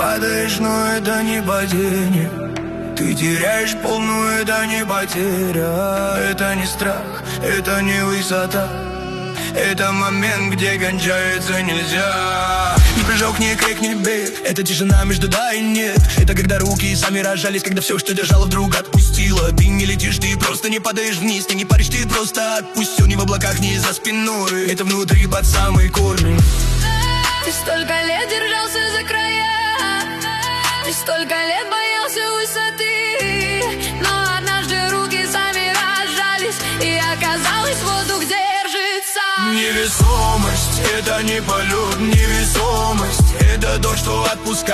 падаешь, но это не падение. Ты теряешь полную, это не потеря. Это не страх, это не высота. Это момент, где кончается нельзя. Не прыжок, не крик, не бег. Это тишина между да и нет. Это когда руки сами рожались, когда все, что держало, вдруг отпустило. Ты не летишь, ты просто не падаешь вниз. Ты не паришь, ты просто отпусти. Не в облаках, не за спиной. Это внутри, под самые корни. Ты столько лет держался за края. Ты столько лет боялся высоты. Но однажды руки сами разжались, и оказалось, воздух держится. Невесомость, это не полет. Невесомость, это то, что отпускает.